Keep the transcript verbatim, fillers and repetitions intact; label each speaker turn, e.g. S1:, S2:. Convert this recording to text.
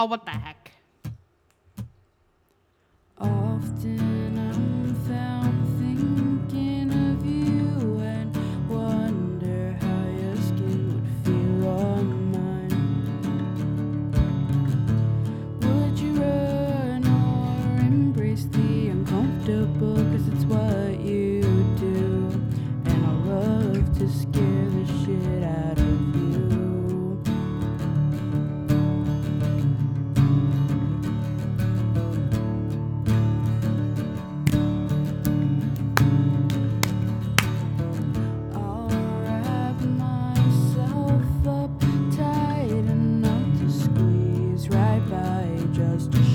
S1: Oh, what the heck?
S2: Often I'm found thinking of you and wonder how your skin would feel on mine. Would you run or embrace the uncomfortable? Cause it's what you do, and I love to scare the shit out of you. I'll wrap myself up tight enough to squeeze right by just to